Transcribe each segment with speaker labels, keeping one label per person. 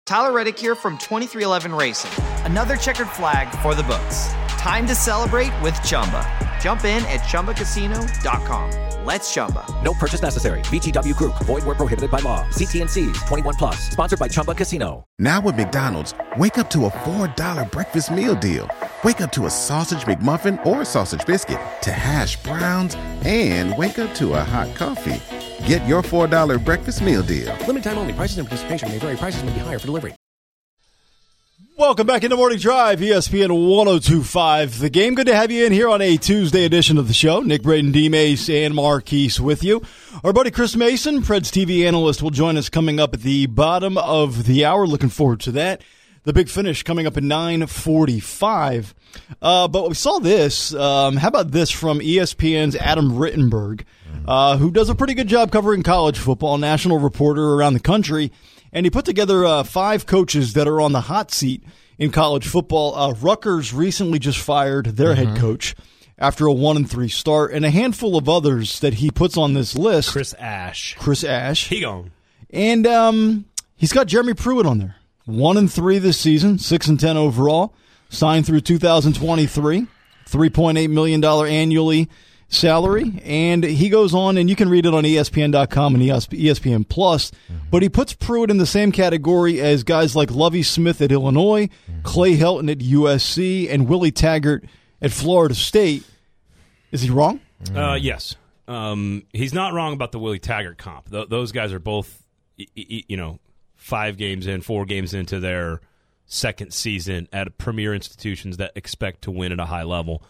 Speaker 1: Tyler Reddick here from 2311 Racing. Another checkered flag for the books. Time to celebrate with Chumba. Jump in at ChumbaCasino.com. Let's Chumba.
Speaker 2: No purchase necessary. VGW Group. Void where prohibited by law. See T's. 21 plus. Sponsored by Chumba Casino.
Speaker 3: Now with McDonald's, wake up to a $4 breakfast meal deal. Wake up to a sausage McMuffin or sausage biscuit, to hash browns, and wake up to a hot coffee. Get your $4 breakfast meal deal.
Speaker 2: Limited time only. Prices and participation may vary. Prices may be higher for delivery.
Speaker 4: Welcome back into Morning Drive, ESPN 102.5. The Game. Good to have you in here on a Tuesday edition of the show. Nick Braden, D. Mace, and Marquise with you. Our buddy Chris Mason, Preds TV analyst, will join us coming up at the bottom of the hour. Looking forward to that. The big finish coming up at 9:45. But we saw this. How about this from ESPN's Adam Rittenberg, who does a pretty good job covering college football, national reporter around the country. And he put together 5 coaches that are on the hot seat in college football. Rutgers recently just fired their head coach after a 1-3 start, and a handful of others that he puts on this list.
Speaker 5: Chris Ash.
Speaker 4: He
Speaker 5: gone.
Speaker 4: And he's got Jeremy Pruitt on there. 1-3 this season, 6-10 overall. Signed through 2023, $3.8 million annually salary. And he goes on, and you can read it on ESPN.com and ESPN Plus. But he puts Pruitt in the same category as guys like Lovie Smith at Illinois, Clay Helton at USC, and Willie Taggart at Florida State. Is he wrong?
Speaker 5: Yes. He's not wrong about the Willie Taggart comp. Those guys are both, 4 games into their second season at premier institutions that expect to win at a high level.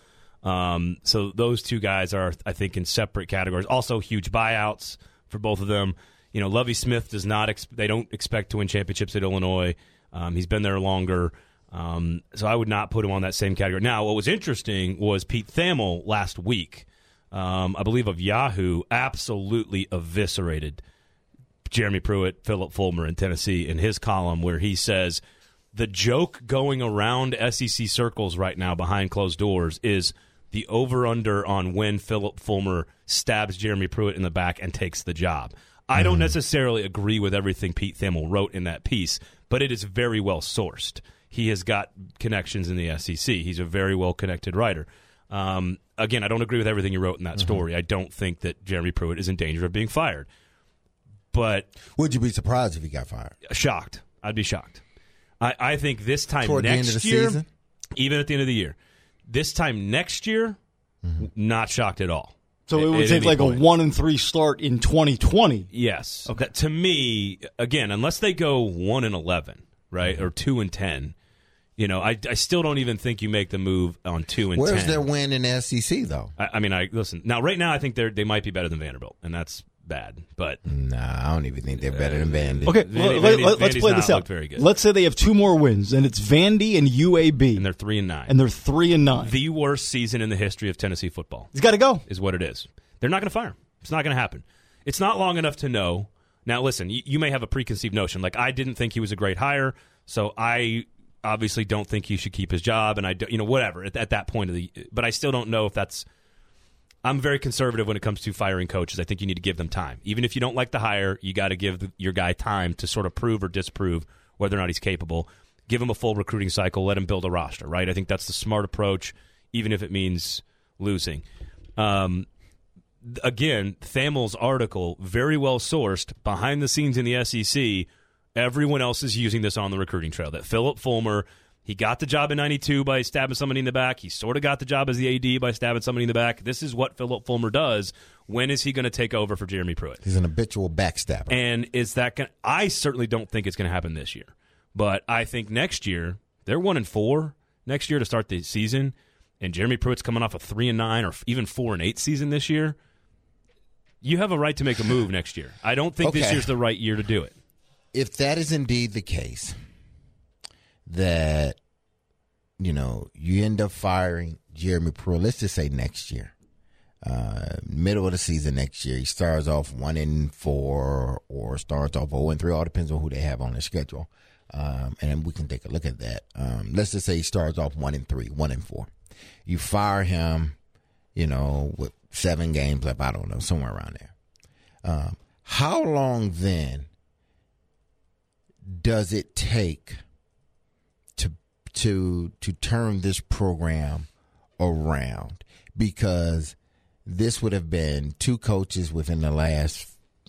Speaker 5: So those two guys are, I think, in separate categories. Also, huge buyouts for both of them. Lovie Smith does not. They don't expect to win championships at Illinois. He's been there longer, so I would not put him on that same category. Now, what was interesting was Pete Thamel last week, I believe of Yahoo, absolutely eviscerated Jeremy Pruitt, Philip Fulmer in Tennessee in his column, where he says the joke going around SEC circles right now behind closed doors is the over-under on when Philip Fulmer stabs Jeremy Pruitt in the back and takes the job. I don't necessarily agree with everything Pete Thamel wrote in that piece, but it is very well sourced. He has got connections in the SEC. He's a very well-connected writer. Again, I don't agree with everything you wrote in that story. I don't think that Jeremy Pruitt is in danger of being fired. But
Speaker 6: would you be surprised if he got fired?
Speaker 5: Shocked. I'd be shocked. I think this time
Speaker 6: toward
Speaker 5: next
Speaker 6: the end of the
Speaker 5: year,
Speaker 6: season?
Speaker 5: Even at the end of the year, this time next year, not shocked at all.
Speaker 4: So it would take like point. A 1-3 start in 2020.
Speaker 5: Yes.
Speaker 4: Okay.
Speaker 5: To me, again, unless they go 1-11, right, or 2-10, I still don't even think you make the move on 2-10.
Speaker 6: Where's their win in the SEC though?
Speaker 5: Listen. Now, right now, I think they might be better than Vanderbilt, and that's bad. But
Speaker 6: I don't even think they're better than Vandy.
Speaker 4: Okay, let's play this out.
Speaker 5: Very good.
Speaker 4: Let's say they have 2 more wins, and it's Vandy and UAB,
Speaker 5: and they're 3-9.
Speaker 4: The
Speaker 5: worst season in the history of Tennessee football.
Speaker 4: He's got to go.
Speaker 5: Is what it is. They're not going to fire him. It's not going to happen. It's not long enough to know. Now, listen, you may have a preconceived notion. Like, I didn't think he was a great hire, so I obviously don't think he should keep his job, and whatever at that point of the. But I still don't know if that's. I'm very conservative when it comes to firing coaches. I think you need to give them time. Even if you don't like the hire, you got to give your guy time to sort of prove or disprove whether or not he's capable. Give him a full recruiting cycle. Let him build a roster, right? I think that's the smart approach, even if it means losing. Again, Thamel's article, very well sourced, behind the scenes in the SEC. Everyone else is using this on the recruiting trail. That Philip Fulmer, he got the job in 92 by stabbing somebody in the back. He sort of got the job as the AD by stabbing somebody in the back. This is what Philip Fulmer does. When is he going to take over for Jeremy Pruitt?
Speaker 6: He's an habitual backstabber.
Speaker 5: And is that going? I certainly don't think it's going to happen this year. But I think next year, they're 1-4 next year to start the season, and Jeremy Pruitt's coming off a 3-9 or even 4-8 season this year. You have a right to make a move next year. I don't think this year's the right year to do it.
Speaker 6: If that is indeed the case, that you end up firing Jeremy Pruitt, let's just say next year, middle of the season next year, he starts off 1-4 or starts off 0-3. All depends on who they have on their schedule, and then we can take a look at that. Let's just say he starts off 1-3, 1-4. You fire him, with 7 games left. I don't know, somewhere around there. How long then does it take to turn this program around? Because this would have been 2 coaches within the last,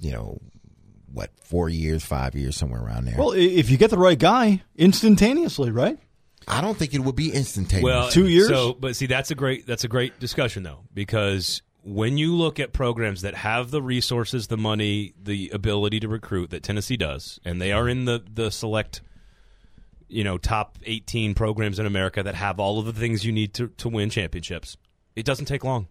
Speaker 6: 4 years, 5 years, somewhere around there.
Speaker 4: Well, if you get the right guy, instantaneously, right?
Speaker 6: I don't think it would be instantaneous.
Speaker 5: Well,
Speaker 4: 2 years.
Speaker 5: But see, that's a great discussion though, because when you look at programs that have the resources, the money, the ability to recruit that Tennessee does, and they are in the select, top 18 programs in America that have all of the things you need to win championships, it doesn't take long.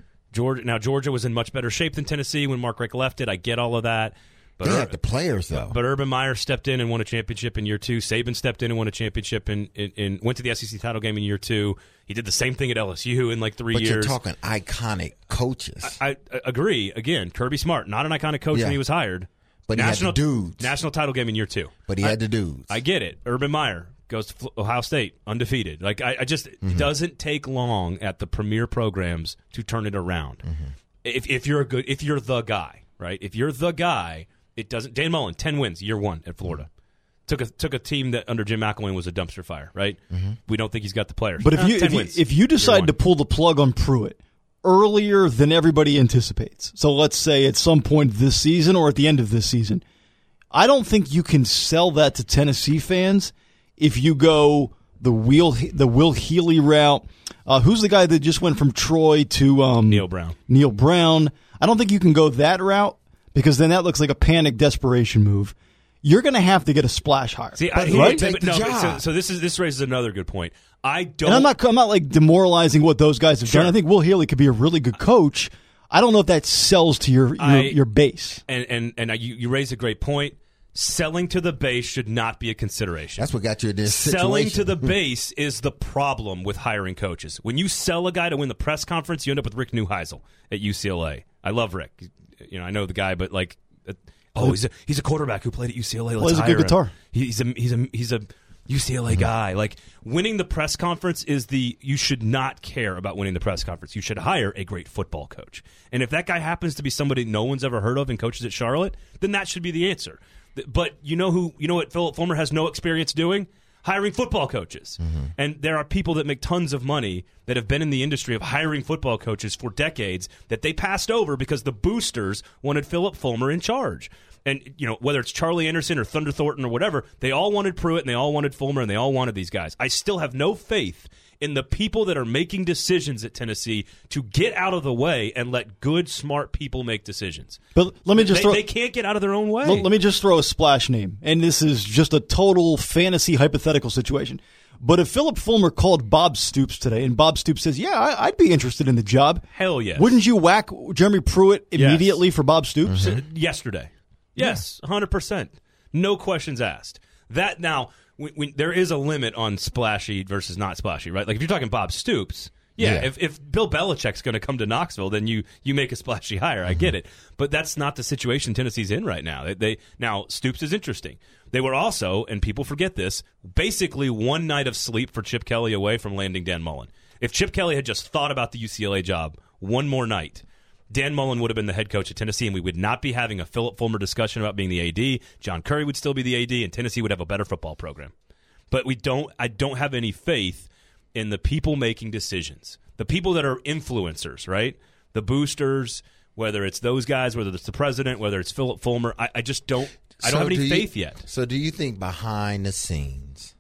Speaker 5: Georgia was in much better shape than Tennessee when Mark Richt left it. I get all of that. But
Speaker 6: they had the players, though.
Speaker 5: But Urban Meyer stepped in and won a championship in year 2. Saban stepped in and won a championship and went to the SEC title game in year 2. He did the same thing at LSU in 3 years.
Speaker 6: But you're talking iconic coaches.
Speaker 5: I agree. Again, Kirby Smart, not an iconic coach when he was hired.
Speaker 6: But he had the dudes.
Speaker 5: National title game in year 2.
Speaker 6: But he had the dudes.
Speaker 5: I get it. Urban Meyer goes to Ohio State, undefeated. It doesn't take long at the premier programs to turn it around. If you're the guy, right? If you're the guy, it doesn't. Dan Mullen, 10 wins, year 1 at Florida. Took a team that under Jim McElwain was a dumpster fire, right? We don't think he's got the players.
Speaker 4: But if you decide to pull the plug on Pruitt earlier than everybody anticipates, so let's say at some point this season or at the end of this season, I don't think you can sell that to Tennessee fans if you go the Will Healy route. Who's the guy that just went from Troy to
Speaker 5: Neil Brown?
Speaker 4: Neil Brown. I don't think you can go that route because then that looks like a panic desperation move. You're going to have to get a splash hire.
Speaker 5: See, so this raises another good point. I'm not
Speaker 4: demoralizing what those guys have done. I think Will Healy could be a really good coach. I don't know if that sells to your base.
Speaker 5: And you raise a great point. Selling to the base should not be a consideration.
Speaker 6: That's what got you in this situation.
Speaker 5: Selling to the base is the problem with hiring coaches. When you sell a guy to win the press conference, you end up with Rick Neuheisel at UCLA. I love Rick. I know the guy, but he's a quarterback who played at UCLA.
Speaker 4: Plays a good guitar.
Speaker 5: He's a UCLA guy. Winning the press conference you should not care about winning the press conference. You should hire a great football coach. And if that guy happens to be somebody no one's ever heard of and coaches at Charlotte, then that should be the answer. But you know what Philip Fulmer has no experience doing? Hiring football coaches. And there are people that make tons of money that have been in the industry of hiring football coaches for decades that they passed over because the boosters wanted Philip Fulmer in charge. And, whether it's Charlie Anderson or Thunder Thornton or whatever, they all wanted Pruitt and they all wanted Fulmer and they all wanted these guys. I still have no faith in the people that are making decisions at Tennessee to get out of the way and let good, smart people make decisions.
Speaker 4: But let me just
Speaker 5: they can't get out of their own way.
Speaker 4: Let me just throw a splash name, and this is just a total fantasy hypothetical situation. But if Philip Fulmer called Bob Stoops today, and Bob Stoops says, "Yeah, I'd be interested in the job,"
Speaker 5: hell yes.
Speaker 4: Wouldn't you whack Jeremy Pruitt immediately for Bob Stoops?
Speaker 5: Yesterday, yes, 100%, no questions asked. That now. When there is a limit on splashy versus not splashy, right? Like if you're talking Bob Stoops, if Bill Belichick's going to come to Knoxville, then you make a splashy hire. I get it. But that's not the situation Tennessee's in right now. Now, Stoops is interesting. They were also, and people forget this, basically one night of sleep for Chip Kelly away from landing Dan Mullen. If Chip Kelly had just thought about the UCLA job one more night, Dan Mullen would have been the head coach at Tennessee, and we would not be having a Philip Fulmer discussion about being the AD. John Curry would still be the AD, and Tennessee would have a better football program. But I don't have any faith in the people making decisions. The people that are influencers, right? The boosters, whether it's those guys, whether it's the president, whether it's Philip Fulmer, I just don't have any faith yet.
Speaker 6: So do you think behind the scenes,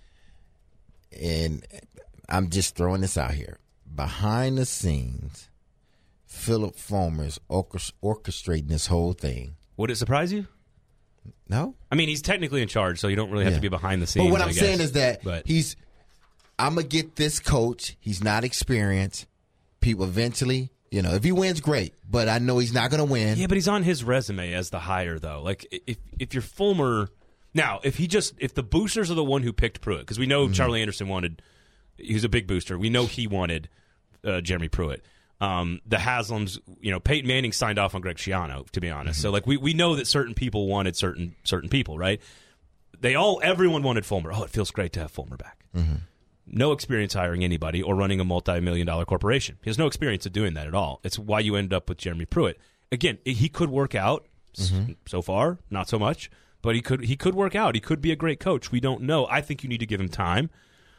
Speaker 6: and I'm just throwing this out here, behind the scenes, Philip Fulmer's orchestrating this whole thing?
Speaker 5: Would it surprise you?
Speaker 6: No.
Speaker 5: I mean, he's technically in charge, so you don't really have to be behind the scenes.
Speaker 6: But what I'm saying is that I'm going to get this coach. He's not experienced. People eventually, if he wins, great. But I know he's not going to win.
Speaker 5: Yeah, but he's on his resume as the hire, though. Like, if you're Fulmer... Now, if the boosters are the one who picked Pruitt, because we know Charlie Anderson he was a big booster. We know he wanted Jeremy Pruitt. The Haslams, Peyton Manning signed off on Greg Schiano, to be honest. So, we know that certain people wanted certain people, right? Everyone wanted Fulmer. Oh, it feels great to have Fulmer back. No experience hiring anybody or running a multi-million-dollar corporation. He has no experience of doing that at all. It's why you end up with Jeremy Pruitt. Again, he could work out. So far, not so much. but he could work out. He could be a great coach. We don't know. I think you need to give him time.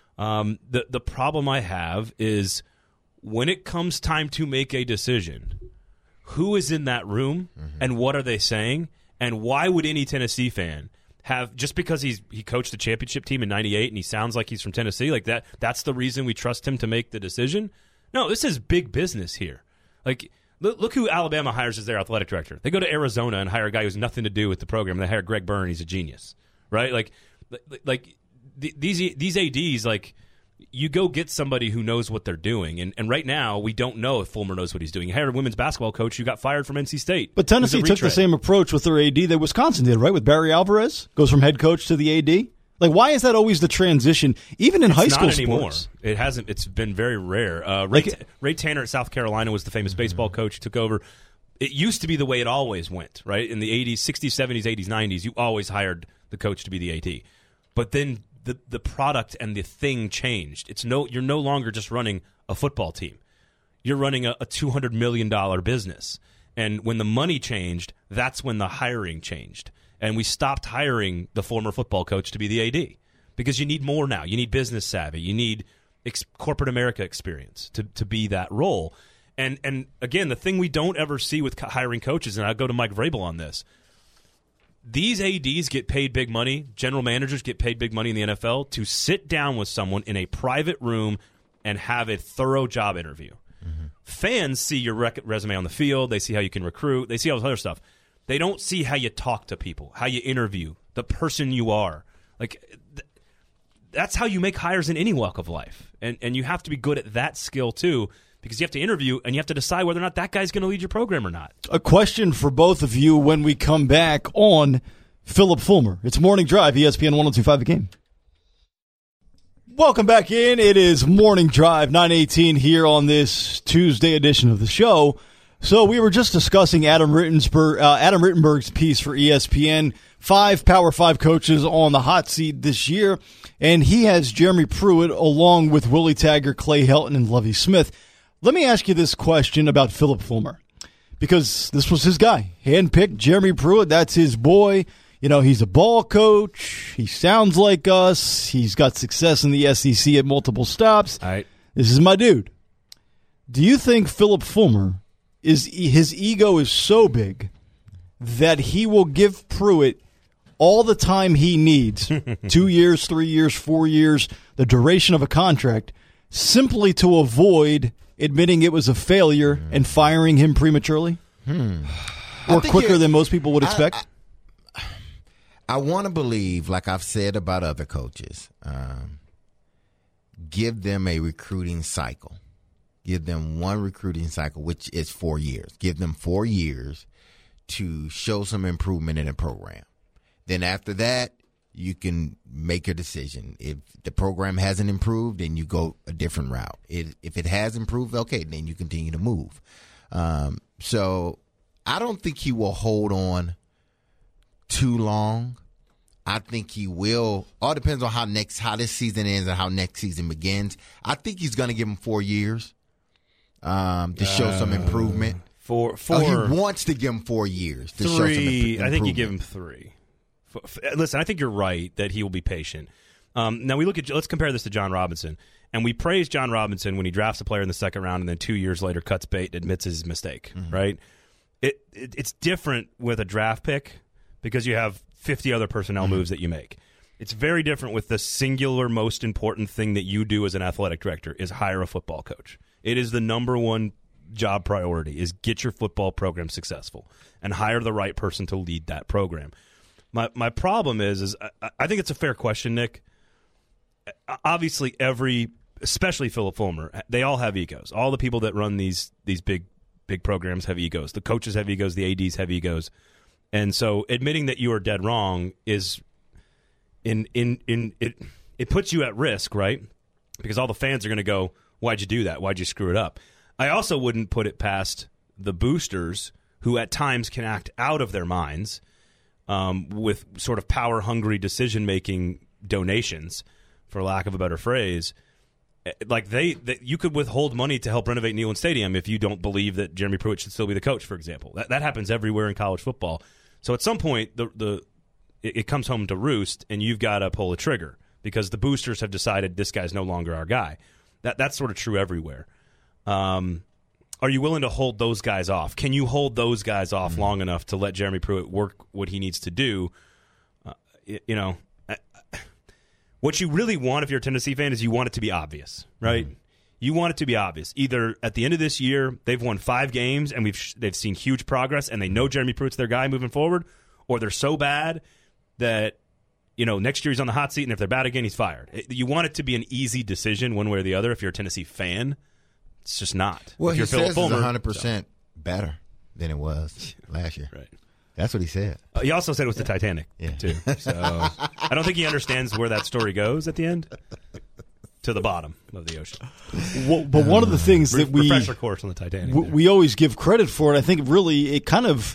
Speaker 5: The problem I have is when it comes time to make a decision, who is in that room and what are they saying, and why would any Tennessee fan have, just because he coached the championship team in '98 and he sounds like he's from Tennessee, like that's the reason we trust him to make the decision? No, this is big business here. Like, look who Alabama hires as their athletic director. They go to Arizona and hire a guy who has nothing to do with the program. They hire Greg Byrne. He's a genius, right? Like these ADs, like, you go get somebody who knows what they're doing. And right now, we don't know if Fulmer knows what he's doing. He hired a women's basketball coach who got fired from NC State.
Speaker 4: But Tennessee took the same approach with their AD that Wisconsin did, right? With Barry Alvarez, goes from head coach to the AD. Like, why is that always the transition, even in high school
Speaker 5: anymore.
Speaker 4: sports?
Speaker 5: It hasn't. It's been very rare. Ray Tanner at South Carolina was the famous baseball coach who took over. It used to be the way it always went, right? In the 80s, 60s, 70s, 80s, 90s, you always hired the coach to be the AD. But then the product and the thing changed. You're no longer just running a football team. You're running a $200 million business. And when the money changed, that's when the hiring changed. And we stopped hiring the former football coach to be the AD because you need more now. You need business savvy. You need corporate America experience to be that role. And again, the thing we don't ever see with hiring coaches, and I'll go to Mike Vrabel on this, these ADs get paid big money, general managers get paid big money in the NFL to sit down with someone in a private room and have a thorough job interview. Mm-hmm. Fans see your resume on the field. They see how you can recruit. They see all this other stuff. They don't see how you talk to people, how you interview, the person you are. Like, that's how you make hires in any walk of life. And you have to be good at that skill, too, because you have to interview and you have to decide whether or not that guy's going to lead your program or not.
Speaker 4: A question for both of you when we come back on Phillip Fulmer. It's Morning Drive, ESPN 102.5 The Game. Welcome back in. It is Morning Drive, 9:18 here on this Tuesday edition of the show. So we were just discussing Adam Rittenberg's piece for ESPN, 5 Power 5 coaches on the hot seat this year, and he has Jeremy Pruitt along with Willie Taggart, Clay Helton, and Lovie Smith. Let me ask you this question about Phillip Fulmer, because this was his guy. Handpicked Jeremy Pruitt, that's his boy. You know, he's a ball coach. He sounds like us. He's got success in the SEC at multiple stops.
Speaker 5: All right.
Speaker 4: This is my dude. Do you think Phillip Fulmer, his ego is so big that he will give Pruitt all the time he needs, 2 years, 3 years, 4 years, the duration of a contract, simply to avoid admitting it was a failure and firing him prematurely? Or quicker than most people would expect?
Speaker 6: I want to believe, like I've said about other coaches, give them a recruiting cycle. Give them one recruiting cycle, which is 4 years. Give them 4 years to show some improvement in a program. Then after that, you can make a decision. If the program hasn't improved, then you go a different route. If it has improved, okay, then you continue to move. So I don't think he will hold on too long. I think he will. All depends on how this season ends and how next season begins. I think he's going to give him 4 years. To show some improvement.
Speaker 5: He
Speaker 6: wants to give him 4 years to show some improvement.
Speaker 5: I think you give him 3. Listen, I think you're right that he will be patient. Now let's compare this to John Robinson, and we praise John Robinson when he drafts a player in the second round and then 2 years later cuts bait and admits his mistake. Right? It's different with a draft pick because you have 50 other personnel moves that you make. It's very different with the singular most important thing that you do as an athletic director is hire a football coach. It is the number one job priority is get your football program successful and hire the right person to lead that program. My problem is I think it's a fair question, Nick. Obviously, especially Phillip Fulmer, they all have egos. All the people that run these big programs have egos. The coaches have egos. The ADs have egos. And so admitting that you are dead wrong is it puts you at risk, right? Because all the fans are going to go, why'd you do that? Why'd you screw it up? I also wouldn't put it past the boosters who at times can act out of their minds with sort of power-hungry decision-making donations, for lack of a better phrase. Like you could withhold money to help renovate Neyland Stadium if you don't believe that Jeremy Pruitt should still be the coach, for example. That happens everywhere in college football. So at some point, it comes home to roost, and you've got to pull a trigger because the boosters have decided this guy's no longer our guy. That's sort of true everywhere. Are you willing to hold those guys off? Can you hold those guys off long enough to let Jeremy Pruitt work what he needs to do? What you really want if you're a Tennessee fan is you want it to be obvious, right? Mm-hmm. You want it to be obvious. Either at the end of this year, they've won 5 games and they've seen huge progress and they know Jeremy Pruitt's their guy moving forward, or they're so bad that next year he's on the hot seat, and if they're bad again, he's fired. You want it to be an easy decision one way or the other if you're a Tennessee fan. It's just not.
Speaker 6: Well,
Speaker 5: if you're
Speaker 6: he says
Speaker 5: Phillip Fulmer,
Speaker 6: it's 100% better than it was last year.
Speaker 5: Right.
Speaker 6: That's what he said.
Speaker 5: He also said it was the Titanic, too. So I don't think he understands where that story goes at the end. To the bottom of the ocean.
Speaker 4: Well, but one of the things that
Speaker 5: refresher course on the Titanic.
Speaker 4: We always give credit for it. I think really it kind of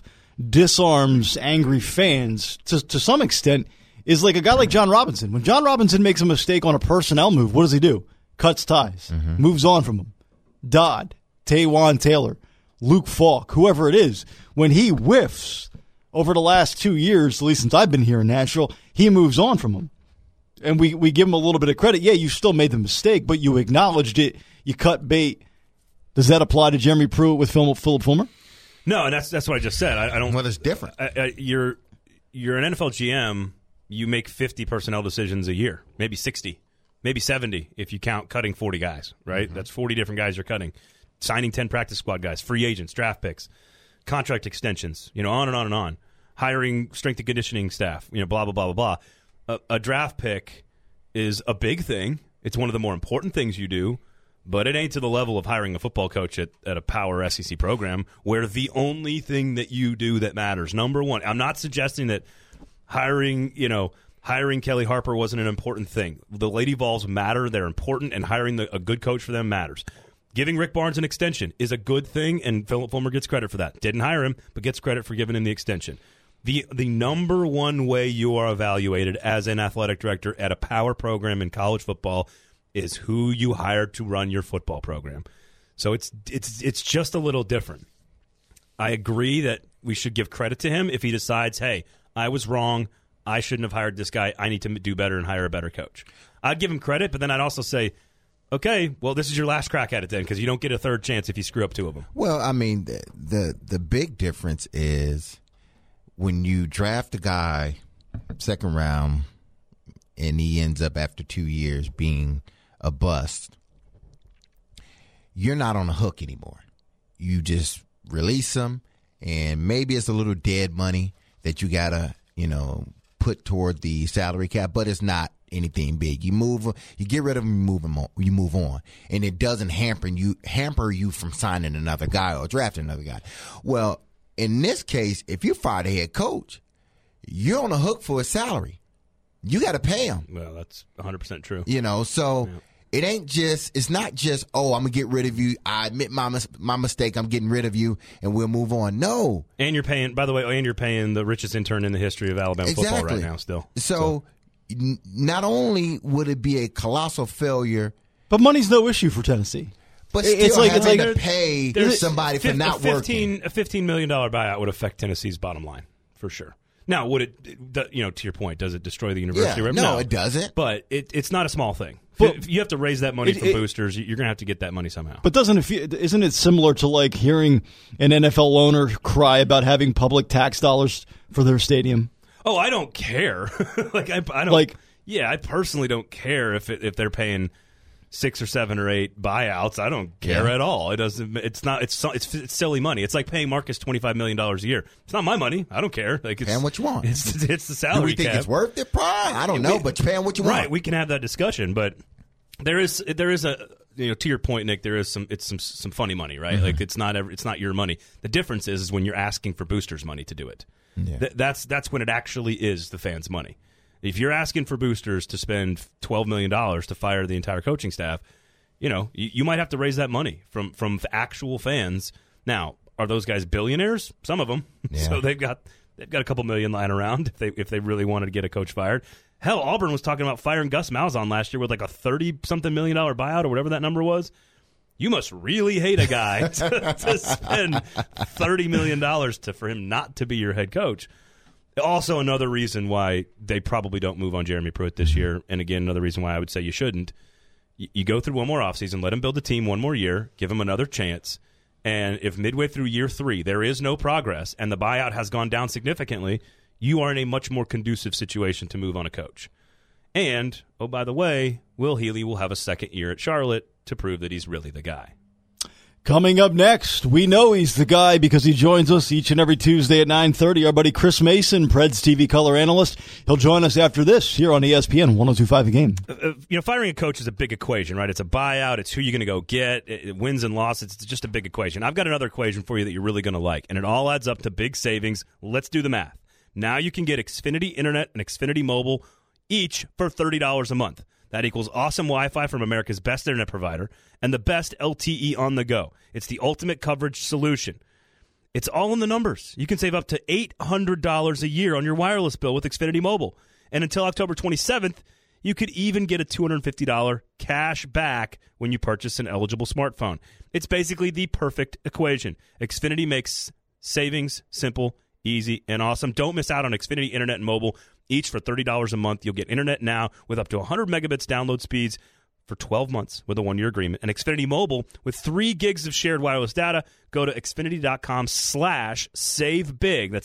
Speaker 4: disarms angry fans to some extent. Is like a guy like John Robinson. When John Robinson makes a mistake on a personnel move, what does he do? Cuts ties, moves on from him. Dodd, Taywan Taylor, Luke Falk, whoever it is, when he whiffs over the last 2 years, at least since I've been here in Nashville, he moves on from him. And we give him a little bit of credit. Yeah, you still made the mistake, but you acknowledged it. You cut bait. Does that apply to Jeremy Pruitt with Phillip Fulmer?
Speaker 5: No, and that's what I just said. I don't.
Speaker 6: Well, it's different.
Speaker 5: You're an NFL GM. You make 50 personnel decisions a year, maybe 60, maybe 70 if you count cutting 40 guys. Right, That's 40 different guys you're cutting. Signing 10 practice squad guys, free agents, draft picks, contract extensions. On and on and on. Hiring strength and conditioning staff. Blah blah blah blah blah. A draft pick is a big thing. It's one of the more important things you do, but it ain't to the level of hiring a football coach at a power SEC program where the only thing that you do that matters, number one. I'm not suggesting that hiring Kelly Harper wasn't an important thing. The Lady Vols matter. They're important, and hiring a good coach for them matters. Giving Rick Barnes an extension is a good thing, and Phillip Fulmer gets credit for that. Didn't hire him, but gets credit for giving him the extension. The number one way you are evaluated as an athletic director at a power program in college football is who you hire to run your football program. So it's just a little different. I agree that we should give credit to him if he decides, hey, I was wrong, I shouldn't have hired this guy, I need to do better and hire a better coach. I'd give him credit, but then I'd also say, okay, well, this is your last crack at it then because you don't get a third chance if you screw up 2 of them.
Speaker 6: Well, I mean, the big difference is when you draft a guy second round and he ends up after 2 years being a bust, you're not on the hook anymore. You just release him, and maybe it's a little dead money that you got to, put toward the salary cap, but it's not anything big. You get rid of him, you move on. And it doesn't hamper you from signing another guy or drafting another guy. Well, in this case, if you fire the head coach, you're on the hook for his salary. You got to pay him.
Speaker 5: Well, that's 100% true.
Speaker 6: So it's not just, I'm going to get rid of you. I admit my mistake. I'm getting rid of you and we'll move on. No.
Speaker 5: And you're paying, by the way, you're paying the richest intern in the history of Alabama football right now still.
Speaker 6: So not only would it be a colossal failure.
Speaker 4: But money's no issue for Tennessee.
Speaker 6: But still it's like to pay somebody for not working.
Speaker 5: A $15 million buyout would affect Tennessee's bottom line, for sure. Now, would it, to your point, does it destroy the university?
Speaker 6: Yeah, no, it doesn't.
Speaker 5: But it's not a small thing. If you have to raise that money from boosters, you're going to have to get that money somehow.
Speaker 4: But isn't it similar to like hearing an NFL owner cry about having public tax dollars for their stadium?
Speaker 5: Oh, I don't care. I personally don't care if they're paying 6 or 7 or 8 buyouts. I don't care at all. It doesn't. It's not. It's silly money. It's like paying Marcus $25 million a year. It's not my money. I don't care. Like
Speaker 6: paying what you want.
Speaker 5: It's the salary.
Speaker 6: Do we think it's worth it? Probably. I don't know, but you're paying what you want.
Speaker 5: Right. We can have that discussion, but there is a to your point, Nick. There is some funny money, right? Mm-hmm. Like it's not your money. The difference is when you're asking for boosters' money to do it. Yeah. That's when it actually is the fans' money. If you're asking for boosters to spend $12 million to fire the entire coaching staff, you might have to raise that money from actual fans. Now, are those guys billionaires? Some of them. Yeah. So they've got a couple million lying around if they really wanted to get a coach fired. Hell, Auburn was talking about firing Gus Malzahn last year with like a $30-something million buyout or whatever that number was. You must really hate a guy to spend $30 million for him not to be your head coach. Also, another reason why they probably don't move on Jeremy Pruitt this year, and again, another reason why I would say you shouldn't. You go through one more offseason, let him build the team one more year, give him another chance, and if midway through year 3 there is no progress and the buyout has gone down significantly, you are in a much more conducive situation to move on a coach. And, oh, by the way, Will Healy will have a second year at Charlotte to prove that he's really the guy.
Speaker 4: Coming up next, we know he's the guy because he joins us each and every Tuesday at 9:30. Our buddy Chris Mason, Preds TV color analyst. He'll join us after this here on ESPN 102.5 The Game.
Speaker 5: Firing a coach is a big equation, right? It's a buyout. It's who you're going to go get. It wins and losses. It's just a big equation. I've got another equation for you that you're really going to like, and it all adds up to big savings. Let's do the math. Now you can get Xfinity Internet and Xfinity Mobile each for $30 a month. That equals awesome Wi-Fi from America's best internet provider and the best LTE on the go. It's the ultimate coverage solution. It's all in the numbers. You can save up to $800 a year on your wireless bill with Xfinity Mobile. And until October 27th, you could even get a $250 cash back when you purchase an eligible smartphone. It's basically the perfect equation. Xfinity makes savings simple, easy, and awesome. Don't miss out on Xfinity Internet and Mobile. Each for $30 a month. You'll get internet now with up to 100 megabits download speeds for 12 months with a 1-year agreement. And Xfinity Mobile with 3 gigs of shared wireless data. Go to Xfinity.com/savebig. That's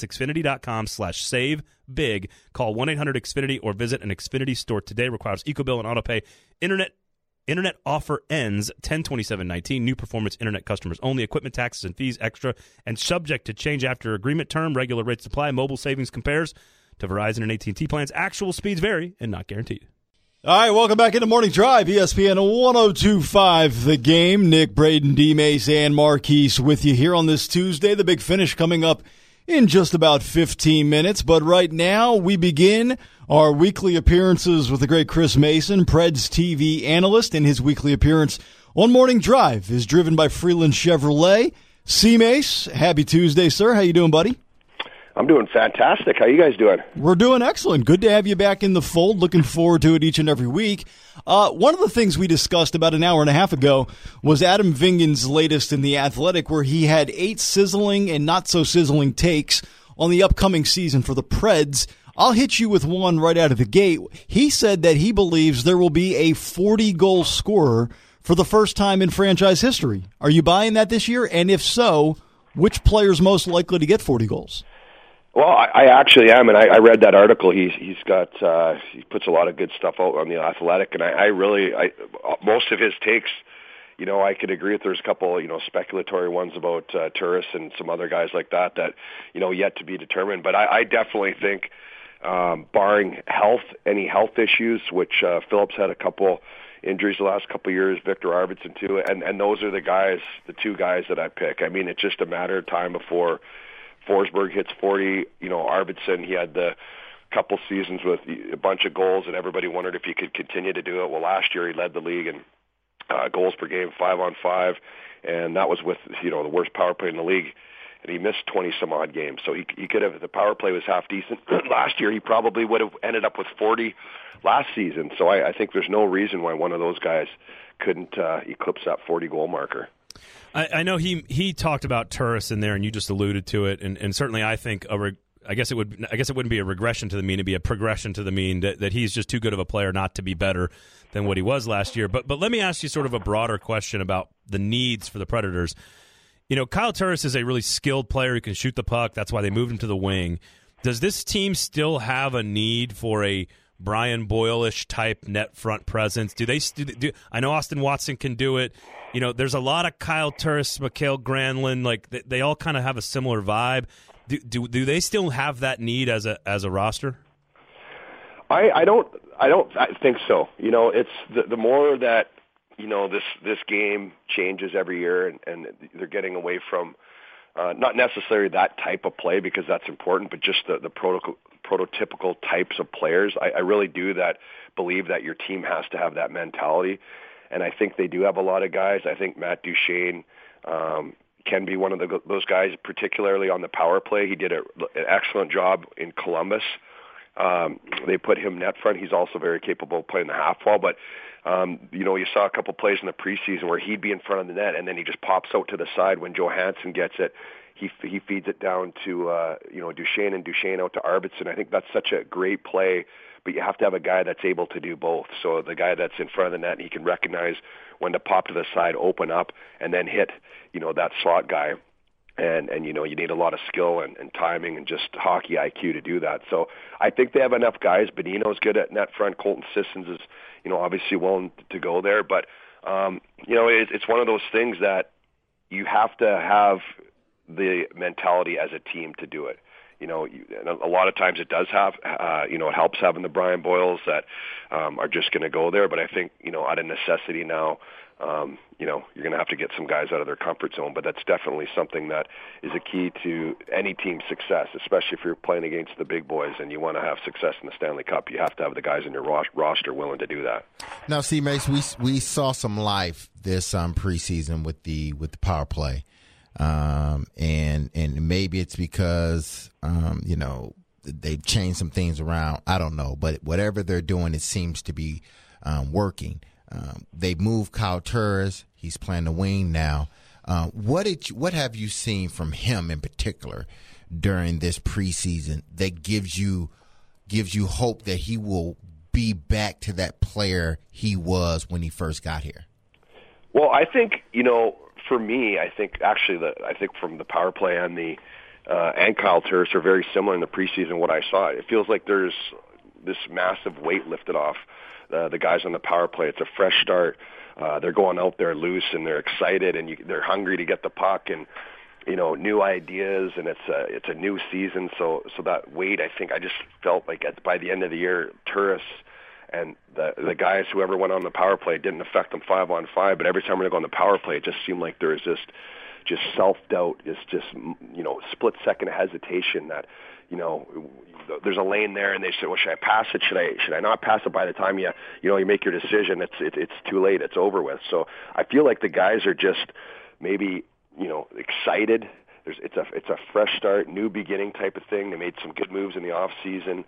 Speaker 5: Xfinity.com/savebig. Call 1-800-XFINITY or visit an Xfinity store today. Requires EcoBill and AutoPay. Internet offer ends 10/27/19. New performance internet customers only. Equipment taxes and fees extra and subject to change after agreement term. Regular rates apply. Mobile savings compares to Verizon and AT&T plans. Actual speeds vary and not guaranteed.
Speaker 4: All right, welcome back into Morning Drive, ESPN 102.5 The Game. Nick, Braden, D-Mace, and Marquise with you here on this Tuesday. The big finish coming up in just about 15 minutes. But right now, we begin our weekly appearances with the great Chris Mason, Preds TV analyst, and his weekly appearance on Morning Drive is driven by Freeland Chevrolet. C-Mace, happy Tuesday, sir. How you doing, buddy?
Speaker 7: I'm doing fantastic. How you guys doing?
Speaker 4: We're doing excellent. Good to have you back in the fold. Looking forward to it each and every week. One of the things we discussed about an hour and a half ago was Adam Vingan's latest in The Athletic, where he had 8 sizzling and not-so-sizzling takes on the upcoming season for the Preds. I'll hit you with one right out of the gate. He said that he believes there will be a 40-goal scorer for the first time in franchise history. Are you buying that this year? And if so, which player's most likely to get 40 goals?
Speaker 7: Well, I actually am, and I read that article. He puts a lot of good stuff out on The Athletic, and I most of his takes, I could agree with. There's a couple, speculatory ones about Turris and some other guys like that, yet to be determined. But I definitely think, barring any health issues, which Phillips had a couple injuries the last couple of years, Victor Arvidsson too, and those are the 2 guys that I pick. I mean, it's just a matter of time before Forsberg hits 40. Arvidsson, he had the couple seasons with a bunch of goals, and everybody wondered if he could continue to do it. Well, last year he led the league in goals per game, 5-on-5, and that was with the worst power play in the league. And he missed 20-some-odd games. So he could have, if the power play was half decent last year, he probably would have ended up with 40 last season. So I think there's no reason why one of those guys couldn't eclipse that 40-goal marker.
Speaker 5: I know he talked about Turris in there, and you just alluded to it, and certainly I think I guess it wouldn't be a regression to the mean; it'd be a progression to the mean. That he's just too good of a player not to be better than what he was last year. But let me ask you sort of a broader question about the needs for the Predators. Kyle Turris is a really skilled player who can shoot the puck. That's why they moved him to the wing. Does this team still have a need for a Brian Boyle-ish type net front presence? Do I know Austin Watson can do it. There's a lot of Kyle Turris, Mikael Granlund, like they all kind of have a similar vibe. Do they still have that need as a roster?
Speaker 7: I don't think so. It's the more that this game changes every year, and they're getting away from not necessarily that type of play because that's important, but just the prototypical types of players. I really do believe that your team has to have that mentality. And I think they do have a lot of guys. I think Matt Duchene can be one of those guys, particularly on the power play. He did an excellent job in Columbus. They put him net front. He's also very capable of playing the half wall. But, you saw a couple plays in the preseason where he'd be in front of the net, and then he just pops out to the side when Johansson gets it. he feeds it down to Duchesne, and Duchesne out to Arvidsson. I think that's such a great play, but you have to have a guy that's able to do both. So the guy that's in front of the net, he can recognize when to pop to the side, open up, and then hit that slot guy. And you need a lot of skill and timing and just hockey IQ to do that. So I think they have enough guys. Bonino's good at net front. Colton Sissons is obviously willing to go there, but it's one of those things that you have to have the mentality as a team to do it. A lot of times it does have, it helps having the Brian Boyles that are just going to go there. But I think, out of necessity now, you're going to have to get some guys out of their comfort zone. But that's definitely something that is a key to any team's success, especially if you're playing against the big boys and you want to have success in the Stanley Cup. You have to have the guys in your roster willing to do that.
Speaker 6: Now, see, Mace, we saw some life this preseason with the power play. And maybe it's because, they've changed some things around. I don't know, but whatever they're doing, it seems to be working. They moved Kyle Turris. He's playing the wing now. What have you seen from him in particular during this preseason that gives you hope that he will be back to that player he was when he first got here?
Speaker 7: Well, I think, for me, I think from the power play and and Kyle Turris are very similar in the preseason. What I saw, it feels like there's this massive weight lifted off the guys on the power play. It's a fresh start. They're going out there loose and they're excited and they're hungry to get the puck and new ideas, and it's a new season. So that weight, I think, I just felt like by the end of the year, Turris and the guys, whoever went on the power play, didn't affect them 5-on-5. But every time we go on the power play, it just seemed like there was just self-doubt. It's just, split second hesitation that, there's a lane there and they say, well, should I pass it? Should I not pass it? By the time you make your decision, it's too late. It's over with. So I feel like the guys are just maybe, excited. It's a fresh start, new beginning type of thing. They made some good moves in the off season.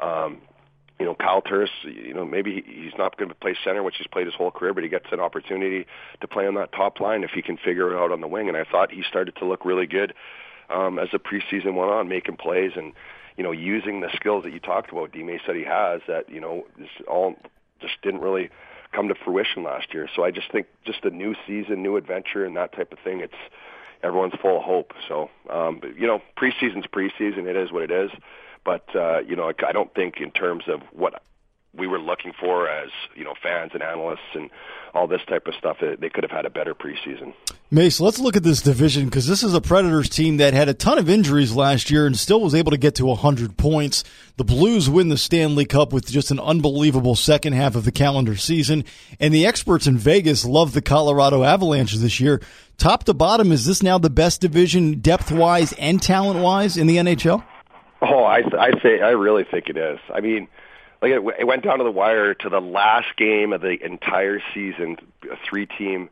Speaker 7: Kyle Turris, maybe he's not going to play center, which he's played his whole career, but he gets an opportunity to play on that top line if he can figure it out on the wing. And I thought he started to look really good as the preseason went on, making plays and, using the skills that you talked about. D-May said he has that, this all just didn't really come to fruition last year. So I just think just a new season, new adventure and that type of thing, everyone's full of hope. So, preseason's preseason. It is what it is. But, I don't think in terms of what we were looking for as, fans and analysts and all this type of stuff, they could have had a better preseason.
Speaker 4: Mace, let's look at this division because this is a Predators team that had a ton of injuries last year and still was able to get to 100 points. The Blues win the Stanley Cup with just an unbelievable second half of the calendar season. And the experts in Vegas love the Colorado Avalanche this year. Top to bottom, is this now the best division depth-wise and talent-wise in the NHL?
Speaker 7: Oh, I really think it is. I mean, like it went down to the wire to the last game of the entire season. Three teams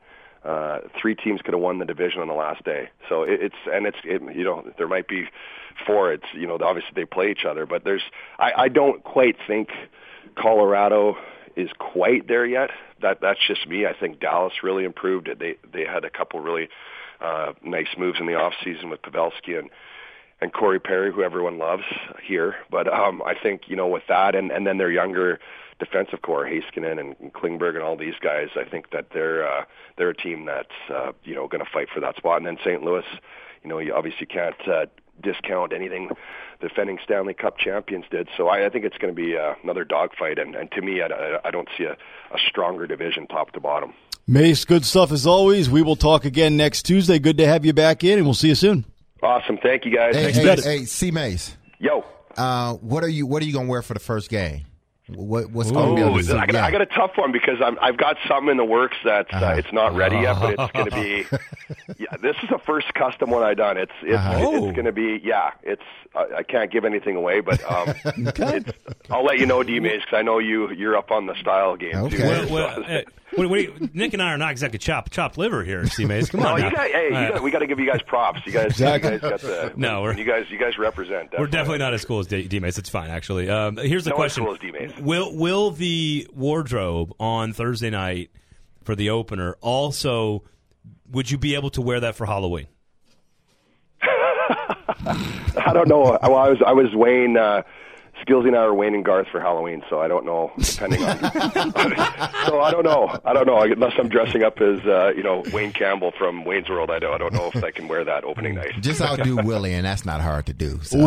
Speaker 7: could have won the division on the last day. So there might be four. It's obviously they play each other, but I don't quite think Colorado is quite there yet. That's just me. I think Dallas really improved. They had a couple really nice moves in the off season with Pavelski and Corey Perry, who everyone loves here. But I think, with that and then their younger defensive core, Heiskanen and Klingberg and all these guys, I think that they're a team that's, going to fight for that spot. And then St. Louis, you obviously can't discount anything the defending Stanley Cup champions did. So I think it's going to be another dogfight. And to me, I don't see a stronger division top to bottom.
Speaker 4: Mace, good stuff as always. We will talk again next Tuesday. Good to have you back in, and we'll see you soon.
Speaker 7: Awesome. Thank you, guys.
Speaker 6: Hey, C. Mace.
Speaker 7: Yo.
Speaker 6: What are you going to wear for the first game? What's going to be on the suit?
Speaker 7: I got a tough one because I've got something in the works that it's not ready yet, but it's going to be. Yeah, this is the first custom one I've done. It's going to be. Yeah, I can't give anything away, but I'll let you know, D-Mace, because I know you're up on the style game too.
Speaker 5: Nick and I are not exactly chopped liver here, C-Mace. Come on,
Speaker 7: we got to give you guys props. You guys,
Speaker 4: exactly.
Speaker 7: you guys got the.
Speaker 5: No,
Speaker 7: you guys represent.
Speaker 5: We're definitely not as cool as D-Mace. It's fine, actually. Here's the question:
Speaker 7: as cool as D-Mace.
Speaker 5: Will the wardrobe on Thursday night for the opener also? Would you be able to wear that for Halloween?
Speaker 7: I don't know. Well, I was Wayne. Skillsy and I were Wayne and Garth for Halloween, so I don't know. Depending on, so I don't know. Unless I'm dressing up as Wayne Campbell from Wayne's World, I don't know if I can wear that opening night.
Speaker 6: Just outdo Willie, and that's not hard to do. So.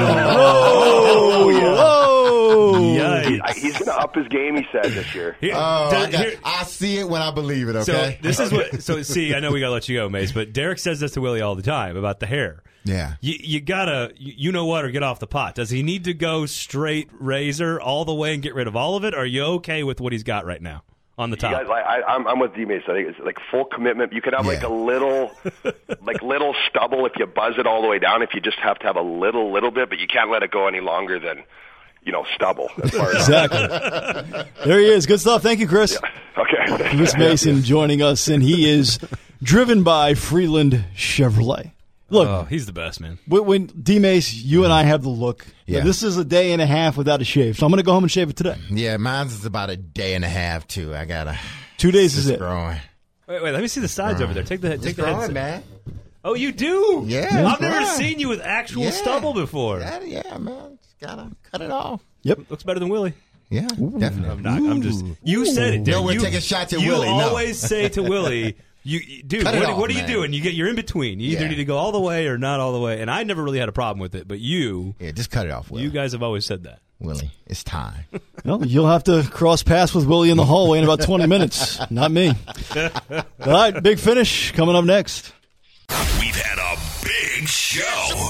Speaker 5: Yikes.
Speaker 7: He's going to up his game. He said this year.
Speaker 6: I see it when I believe it. Okay.
Speaker 5: So this is what. So see, I know we got to let you go, Mace, but Derek says this to Willie all the time about the hair.
Speaker 6: Yeah.
Speaker 5: You gotta, or get off the pot. Does he need to go straight razor all the way and get rid of all of it? Or are you okay with what he's got right now on the top?
Speaker 7: You guys, I'm with D-Mace. I think it's like full commitment. You could have like a little, little stubble if you buzz it all the way down. If you just have to have a little bit, but you can't let it go any longer than, stubble. As far as
Speaker 4: exactly. There he is. Good stuff. Thank you, Chris.
Speaker 7: Yeah. Okay.
Speaker 4: Chris Mason joining us, and he is driven by Freeland Chevrolet. Look,
Speaker 5: he's the best, man.
Speaker 4: When D-Mace, you and I have the look.
Speaker 6: Yeah.
Speaker 4: This is a day and a half without a shave, so I'm going to go home and shave it today.
Speaker 6: Yeah, mine's is about a day and a half too. I gotta.
Speaker 4: 2 days is it.
Speaker 6: Growing.
Speaker 5: Wait, let me see the sides over there. Take the head,
Speaker 6: man.
Speaker 5: Oh, you do?
Speaker 6: Yeah,
Speaker 5: I've never seen you with actual stubble before.
Speaker 6: Yeah, man. Just gotta cut it off.
Speaker 4: Yep.
Speaker 5: Looks better than Willie.
Speaker 6: Yeah, definitely.
Speaker 5: I'm just. You said it.
Speaker 6: No, we're taking shots at Willie.
Speaker 5: You always say to Willie. Dude, what are you doing? You're in between. You either need to go all the way or not all the way. And I never really had a problem with it, but
Speaker 6: just cut it off, Willie.
Speaker 5: You guys have always said that.
Speaker 6: Willie, it's time.
Speaker 4: Well, you'll have to cross paths with Willie in the hallway in about 20 minutes. Not me. All right, big finish coming up next.
Speaker 8: We've had a big show.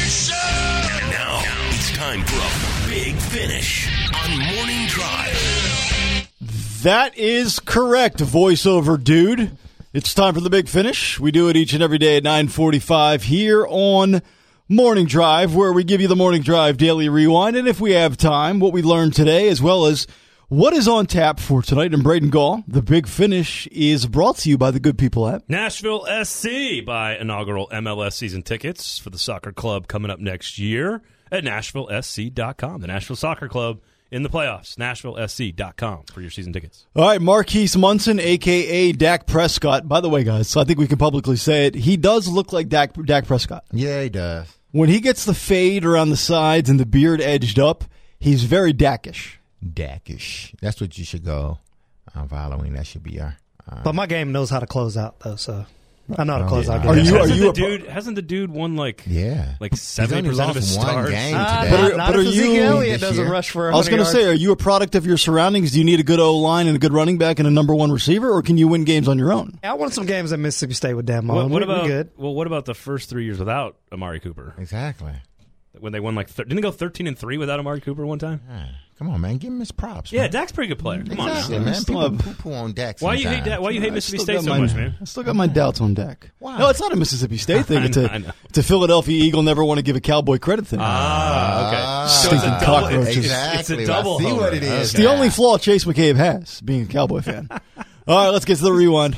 Speaker 8: And now it's time for a big finish on Morning Drive.
Speaker 4: That is correct, voiceover dude. It's time for the big finish. We do it each and every day at 9:45 here on Morning Drive, where we give you the Morning Drive Daily Rewind. And if we have time, what we learned today, as well as what is on tap for tonight in Braden Gall. The big finish is brought to you by the good people at
Speaker 5: Nashville SC. Buy inaugural MLS season tickets for the soccer club coming up next year at NashvilleSC.com. The Nashville Soccer Club in the playoffs. NashvilleSC.com for your season tickets.
Speaker 4: All right, Marquise Munson, a.k.a. Dak Prescott. By the way, guys, so I think we can publicly say it. He does look like Dak Prescott.
Speaker 6: Yeah, he does.
Speaker 4: When he gets the fade around the sides and the beard edged up, he's very Dakish.
Speaker 6: Dakish. That's what you should go for Halloween. That should be our...
Speaker 9: But my game knows how to close out, though, so... I know how to close out
Speaker 4: games.
Speaker 5: Hasn't the dude won like 70%
Speaker 6: of his
Speaker 5: stars?
Speaker 9: But are you? Elliott doesn't rush for 100
Speaker 4: I was going to
Speaker 9: yards.
Speaker 4: say, are you a product of your surroundings? Do you need a good O-line and a good running back and a number one receiver, or can you win games on your own?
Speaker 9: I won some games at Mississippi State with Dan Mullen.
Speaker 5: What about
Speaker 9: good?
Speaker 5: Well, what about the first 3 years without Amari Cooper?
Speaker 6: Exactly.
Speaker 5: When they won didn't they go 13-3 without Amari Cooper one time?
Speaker 6: Come on, man, give him his props.
Speaker 5: Yeah,
Speaker 6: man.
Speaker 5: Dak's a pretty good player. Come
Speaker 6: Exactly,
Speaker 5: on,
Speaker 6: man. People poo-poo on Dak.
Speaker 5: Why you hate Dak? Why you hate Mississippi State so much, man?
Speaker 4: I still got my doubts on Dak.
Speaker 6: Why?
Speaker 4: No, it's not a Mississippi State thing. It's a Philadelphia Eagle never want to give a Cowboy credit thing.
Speaker 5: Okay.
Speaker 4: Stinking cockroaches.
Speaker 6: Exactly.
Speaker 5: It's a double.
Speaker 6: I see what it
Speaker 5: homer.
Speaker 6: is.
Speaker 4: It's the only flaw Chase McCabe has, being a Cowboy fan. All right, let's get to the rewind.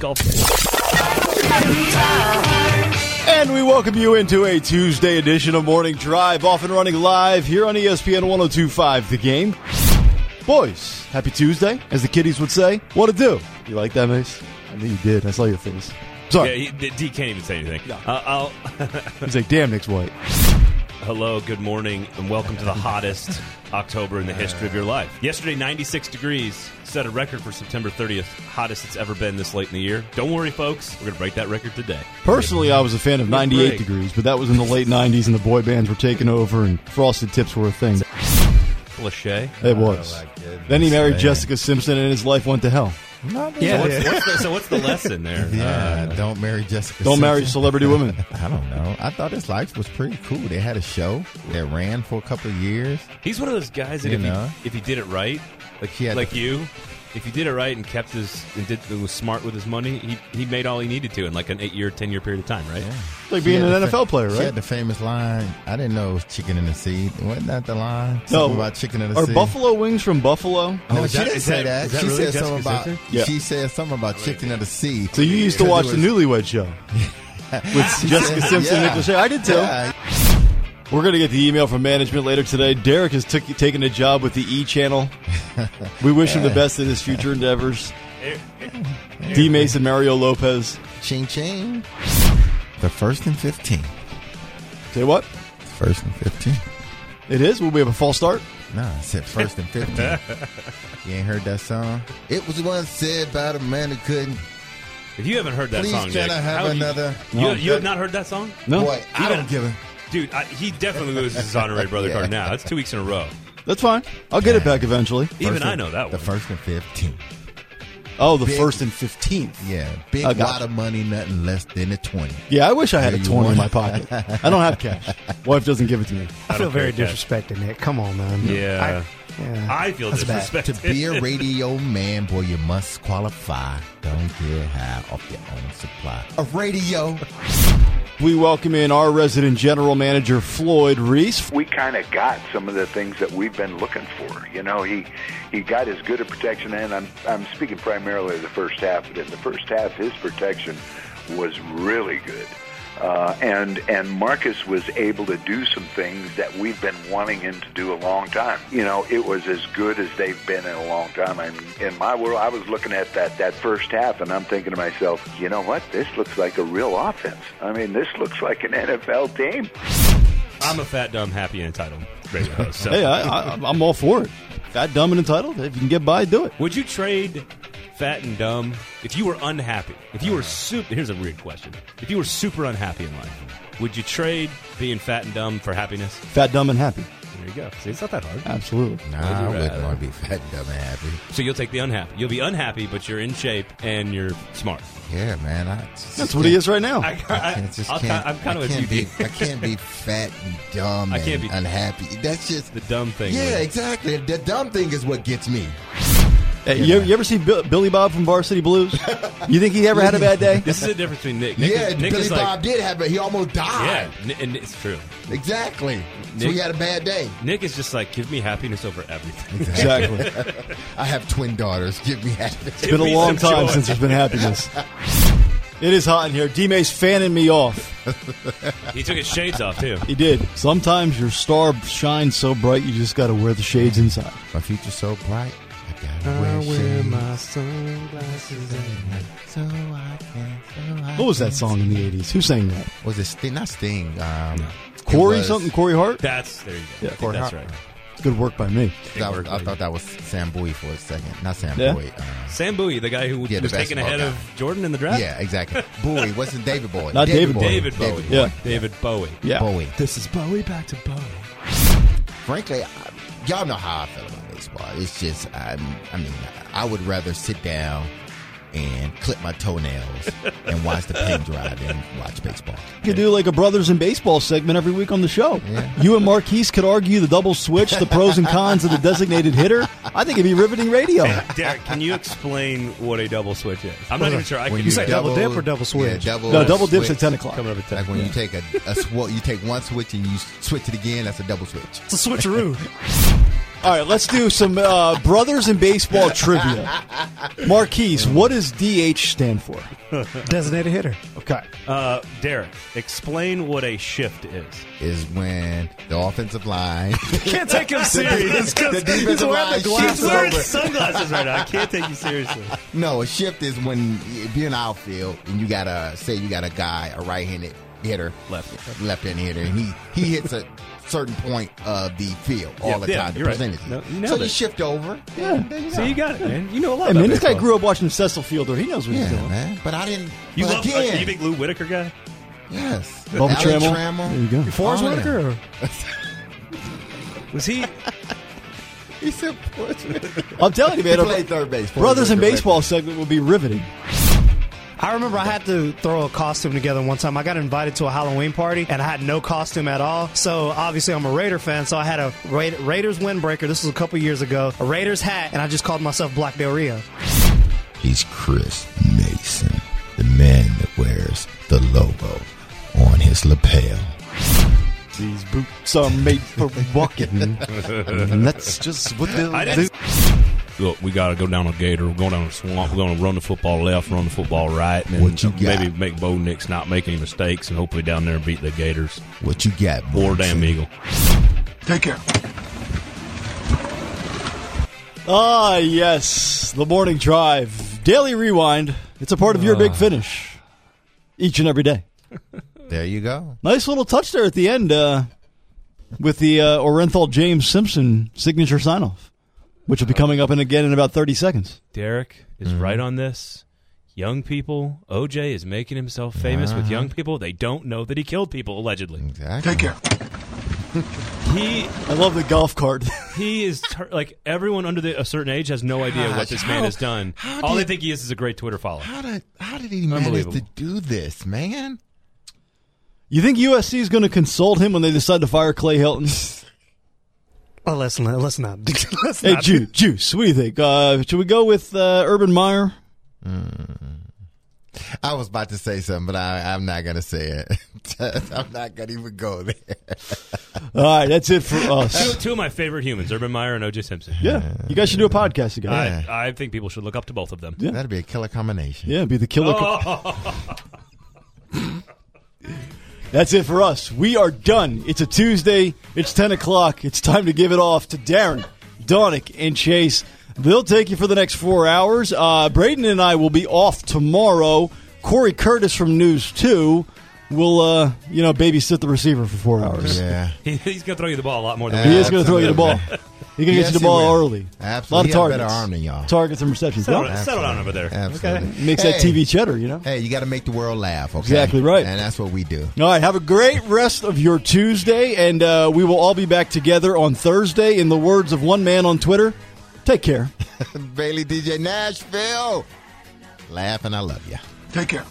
Speaker 4: And we welcome you into a Tuesday edition of Morning Drive, off and running live here on ESPN 102.5 The Game. Boys, happy Tuesday, as the kiddies would say. What to do? You like that, Mace? I knew you did. I saw your face. Sorry.
Speaker 5: Yeah, D can't even say anything.
Speaker 4: No. He's like, damn, Nick's white.
Speaker 5: Hello, good morning, and welcome to the hottest October in the history of your life. Yesterday, 96 degrees, set a record for September 30th, hottest it's ever been this late in the year. Don't worry, folks, we're going to break that record today.
Speaker 4: Personally, I was a fan of 98 degrees, but that was in the late 90s, and the boy bands were taking over, and frosted tips were a thing.
Speaker 5: Lachey?
Speaker 4: It was. Then he married Jessica Simpson, and his life went to hell.
Speaker 5: So what's the lesson there?
Speaker 6: Don't marry Jessica
Speaker 4: Don't
Speaker 6: Simpson.
Speaker 4: marry celebrity women.
Speaker 6: I don't know. I thought his life was pretty cool. They had a show that ran for a couple of years.
Speaker 5: He's one of those guys that if he did it right, if he did it right and kept and was smart with his money, he made all he needed to in like an 8-year, 10-year period of time, right?
Speaker 6: Yeah.
Speaker 4: Like being an NFL player, right?
Speaker 6: She had the famous line, I didn't know it was chicken in the sea. Wasn't that the line?
Speaker 4: No.
Speaker 6: About chicken in the sea.
Speaker 4: Are buffalo wings from Buffalo?
Speaker 6: No, she didn't say that.
Speaker 5: She
Speaker 6: said something about she said something about chicken in the sea.
Speaker 4: So you used to watch the Newlywed Show with Jessica Simpson and Nick Lachey. I did too.
Speaker 6: Yeah.
Speaker 4: We're going to get the email from management later today. Derek has taken a job with the E! Channel. We wish him the best in his future endeavors. D. Mason, Mario Lopez.
Speaker 6: Ching ching. The 1st and 15.
Speaker 4: Say what?
Speaker 6: 1st and 15.
Speaker 4: It is? Will we have a false start?
Speaker 6: No, I said 1st and 15. You ain't heard that song? It was once said by the man who couldn't.
Speaker 5: If you haven't heard that
Speaker 6: Please
Speaker 5: song,
Speaker 6: can
Speaker 5: Nick,
Speaker 6: I have
Speaker 5: how have
Speaker 6: another?
Speaker 5: You have not heard that song?
Speaker 4: No.
Speaker 6: Boy, I don't give a.
Speaker 5: Dude, he definitely loses his honorary brother card now. That's 2 weeks in a row.
Speaker 4: That's fine. I'll get it back eventually.
Speaker 5: Even I know that
Speaker 6: The
Speaker 5: one.
Speaker 6: 1st and 15.
Speaker 4: Oh, the
Speaker 6: Big-
Speaker 4: 1st and 15th.
Speaker 6: Yeah, big
Speaker 4: I got
Speaker 6: wad of money, nothing less than a 20.
Speaker 4: Yeah, I wish I had
Speaker 6: Yeah,
Speaker 4: a
Speaker 6: you
Speaker 4: 20 in
Speaker 6: want-
Speaker 4: my pocket. I don't have cash. Wife doesn't give it to me.
Speaker 9: I feel very
Speaker 5: care, Cash.
Speaker 9: disrespected, Nick. Come on, man.
Speaker 5: Yeah. I feel
Speaker 9: That's bad.
Speaker 5: disrespected.
Speaker 6: To be a radio man, boy, you must qualify. Don't get high off your own supply. A radio.
Speaker 4: We welcome in our resident general manager, Floyd Reese.
Speaker 10: We kind of got some of the things that we've been looking for. You know, he got as good a protection, and I'm speaking primarily of the first half. But in the first half, his protection was really good. And Marcus was able to do some things that we've been wanting him to do a long time. You know, it was as good as they've been in a long time. In my world, I was looking at that first half, and I'm thinking to myself, you know what? This looks like a real offense. I mean, this looks like an NFL team.
Speaker 5: I'm a fat, dumb, happy, and entitled radio host. So.
Speaker 4: Hey, I'm all for it. Fat, dumb, and entitled. If you can get by, do it.
Speaker 5: Would you trade fat and dumb if you were unhappy? If you were here's a weird question. If you were super unhappy in life, would you trade being fat and dumb for happiness?
Speaker 4: Fat, dumb, and happy.
Speaker 5: There you go. See, it's not that hard.
Speaker 4: Absolutely.
Speaker 6: Nah, I wouldn't want to be fat, dumb, and happy.
Speaker 5: So you'll take the unhappy. You'll be unhappy, but you're in shape and you're smart.
Speaker 6: Yeah, man.
Speaker 4: That's what he is right now.
Speaker 5: I'm kind of with you.
Speaker 6: I can't be fat and dumb and
Speaker 5: can't be
Speaker 6: unhappy. That's just
Speaker 5: the dumb thing.
Speaker 6: Yeah, exactly. The dumb thing is what gets me.
Speaker 4: Hey, you ever see Billy Bob from Varsity Blues? You think he ever had a bad day?
Speaker 5: This is the difference between Nick.
Speaker 6: Nick Billy
Speaker 5: is
Speaker 6: Bob did have it. He almost died.
Speaker 5: Yeah, and it's true.
Speaker 6: Exactly. So he had a bad day.
Speaker 5: Nick is just like, give me happiness over everything.
Speaker 4: Exactly.
Speaker 6: I have twin daughters. Give me happiness.
Speaker 4: It's been a long time since there's been happiness. It is hot in here. D-May's fanning me off.
Speaker 5: He took his shades off, too.
Speaker 4: He did. Sometimes your star shines so bright you just got to wear the shades inside.
Speaker 6: My future's so bright. I wear my
Speaker 5: sunglasses at night.
Speaker 6: So I can.
Speaker 4: What was that song in the 80s? Who sang that?
Speaker 6: Was it Sting? Not Sting.
Speaker 4: Corey something? Corey Hart?
Speaker 5: There you go.
Speaker 4: Yeah,
Speaker 5: Corey that's
Speaker 6: Hart.
Speaker 5: right.
Speaker 4: It's good work by me.
Speaker 6: I thought that was Sam Bowie for a second. Not Sam
Speaker 4: Yeah.
Speaker 6: Bowie.
Speaker 5: Sam Bowie, the guy who was taken
Speaker 6: basketball
Speaker 5: ahead
Speaker 6: guy.
Speaker 5: of Jordan in the draft?
Speaker 6: Yeah, exactly. Bowie. Wasn't David Bowie?
Speaker 4: Not David Bowie.
Speaker 5: David Bowie.
Speaker 4: Yeah.
Speaker 5: David Bowie.
Speaker 4: Yeah.
Speaker 6: Bowie.
Speaker 5: This is Bowie back to Bowie.
Speaker 6: Frankly, y'all know how I feel about baseball. It's just, I mean, I would rather sit down and clip my toenails and watch the paint dry than watch baseball.
Speaker 4: You could do like a Brothers in Baseball segment every week on the show.
Speaker 6: Yeah.
Speaker 4: You and Marquise could argue the double switch, the pros and cons of the designated hitter. I think it'd be riveting radio.
Speaker 5: Derek, can you explain what a double switch is? I'm not even sure I can
Speaker 6: When
Speaker 5: do
Speaker 6: you
Speaker 9: say
Speaker 5: that.
Speaker 9: double dip or double switch?
Speaker 6: Yeah,
Speaker 4: No, double dip's
Speaker 6: switch.
Speaker 4: at 10 o'clock.
Speaker 5: Coming up at 10.
Speaker 6: Like when you take you take one switch and you switch it again, that's a double switch.
Speaker 9: It's a switcheroo.
Speaker 4: All right, let's do some Brothers in Baseball trivia. Marquise, what does DH stand for?
Speaker 9: Designated hitter.
Speaker 4: Okay.
Speaker 5: Derek, explain what a shift is.
Speaker 6: Is when the offensive line.
Speaker 9: Can't take him serious.
Speaker 6: the defensive line shifts
Speaker 5: wearing
Speaker 6: over.
Speaker 5: sunglasses right now. I can't take you seriously.
Speaker 6: No, a shift is when if you're in outfield and you got a guy, a right-handed hitter, left-handed hitter, and he hits a certain point of the field all the time. The
Speaker 5: you're right.
Speaker 6: percentage.
Speaker 5: No, you nailed
Speaker 6: So
Speaker 5: it.
Speaker 6: you shift over.
Speaker 4: Yeah.
Speaker 6: There you
Speaker 5: So
Speaker 6: go.
Speaker 5: you got it, man. You know a lot
Speaker 4: Hey,
Speaker 5: about
Speaker 4: man, this guy
Speaker 5: baseball.
Speaker 4: grew up watching Cecil Fielder. He knows what he's
Speaker 6: Yeah,
Speaker 4: doing.
Speaker 6: man. But I didn't.
Speaker 5: You
Speaker 6: but
Speaker 5: love
Speaker 6: again,
Speaker 5: you big Lou Whitaker guy?
Speaker 6: yes.
Speaker 4: Bubba
Speaker 6: Alan
Speaker 4: Trammell. There you go.
Speaker 9: Forrest
Speaker 6: Oh, yeah.
Speaker 9: Whitaker? Or?
Speaker 5: Was he?
Speaker 6: He said,
Speaker 4: I'm telling you,
Speaker 6: he
Speaker 4: man.
Speaker 6: played third base.
Speaker 4: Brothers in
Speaker 6: Forrest
Speaker 4: Baseball segment will be riveting.
Speaker 9: I remember I had to throw a costume together one time. I got invited to a Halloween party, and I had no costume at all. So, obviously, I'm a Raider fan, so I had a Raiders windbreaker. This was a couple years ago. A Raiders hat, and I just called myself Black Del Rio.
Speaker 6: He's Chris Mason, the man that wears the logo on his lapel.
Speaker 4: These boots are made for walking. And that's just what they'll do.
Speaker 5: Look, we got to go down a gator. We're going down a swamp. We're going to run the football left, run the football right, and
Speaker 6: What you
Speaker 5: then maybe
Speaker 6: got?
Speaker 5: make Bo Nix not make any mistakes, and hopefully down there and beat the Gators
Speaker 6: What you got,
Speaker 5: or
Speaker 6: Martin?
Speaker 5: damn Eagle.
Speaker 10: Take care.
Speaker 4: Ah, yes. The Morning Drive. Daily Rewind. It's a part of your big finish. Each and every day.
Speaker 6: There you go.
Speaker 4: Nice little touch there at the end. with the Orenthal James Simpson signature sign-off, which will be coming up again in about 30 seconds.
Speaker 5: Derek is right on this. Young people, OJ is making himself famous with young people. They don't know that he killed people, allegedly.
Speaker 6: Exactly.
Speaker 10: Take care.
Speaker 4: I love the golf cart.
Speaker 5: He is like everyone under a certain age has no idea what this man has done. All they think he is a great Twitter follower.
Speaker 6: How did he manage to do this, man?
Speaker 4: You think USC is going to consult him when they decide to fire Clay Helton?
Speaker 9: Oh, let's not.
Speaker 4: Hey, Juice, what do you think? Should we go with Urban Meyer?
Speaker 6: I was about to say something, but I'm not going to say it. I'm not going to even go there.
Speaker 4: All right, that's it for us.
Speaker 5: Two of my favorite humans, Urban Meyer and O.J. Simpson.
Speaker 4: Yeah, you guys should do a podcast together.
Speaker 5: I think people should look up to both of them.
Speaker 4: Yeah.
Speaker 6: That'd be a killer combination.
Speaker 4: Yeah, be the killer. That's it for us. We are done. It's a Tuesday. It's 10 o'clock. It's time to give it off to Darren, Donick, and Chase. They'll take you for the next 4 hours. Braden and I will be off tomorrow. Corey Curtis from News 2 will, babysit the receiver for 4 hours.
Speaker 6: Yeah.
Speaker 5: He's going to throw you the ball a lot more than
Speaker 4: He is going to throw you the ball. He's going to get you the ball early.
Speaker 6: Absolutely.
Speaker 4: A lot of targets.
Speaker 6: Better arm than y'all.
Speaker 4: Targets and receptions.
Speaker 5: Settle down over there.
Speaker 6: Absolutely.
Speaker 5: Okay.
Speaker 4: Makes that TV cheddar,
Speaker 6: Hey, you got to make the world laugh, okay?
Speaker 4: Exactly right.
Speaker 6: And that's what we do.
Speaker 4: All right, have a great rest of your Tuesday, and we will all be back together on Thursday. In the words of one man on Twitter, take care.
Speaker 6: Bailey DJ Nashville. Laugh and I love you.
Speaker 10: Take care.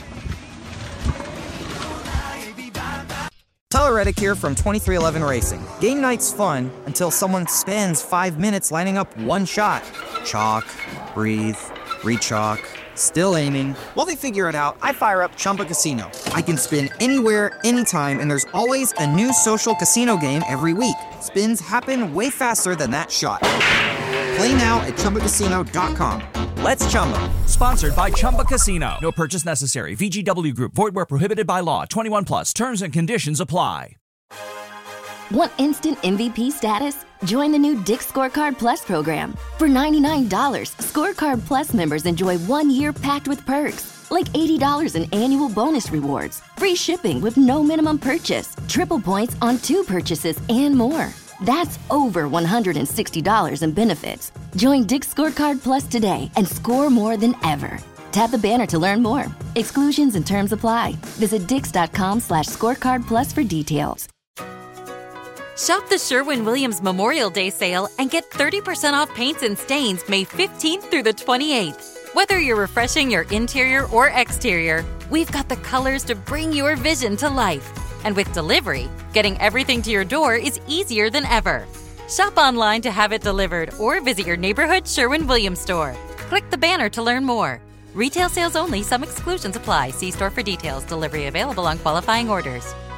Speaker 1: Tyler Reddick here from 2311 Racing. Game night's fun until someone spends 5 minutes lining up one shot. Chalk, breathe, re-chalk, still aiming. While they figure it out, I fire up Chumba Casino. I can spin anywhere, anytime, and there's always a new social casino game every week. Spins happen way faster than that shot. Play now at ChumbaCasino.com. Let's Chumba.
Speaker 11: Sponsored by Chumba Casino. No purchase necessary. VGW Group. Void where prohibited by law. 21 plus. Terms and conditions apply.
Speaker 12: Want instant MVP status? Join the new Dick's Scorecard Plus program. For $99, Scorecard Plus members enjoy 1 year packed with perks, like $80 in annual bonus rewards, free shipping with no minimum purchase, triple points on 2 purchases, and more. That's over $160 in benefits. Join Dick's Scorecard Plus today and score more than ever. Tap the banner to learn more. Exclusions and terms apply. Visit dix.com/scorecard plus for details.
Speaker 13: Shop the Sherwin-Williams Memorial Day sale and get 30% off paints and stains May 15th through the 28th. Whether you're refreshing your interior or exterior, we've got the colors to bring your vision to life. And with delivery, getting everything to your door is easier than ever. Shop online to have it delivered or visit your neighborhood Sherwin-Williams store. Click the banner to learn more. Retail sales only. Some exclusions apply. See store for details. Delivery available on qualifying orders.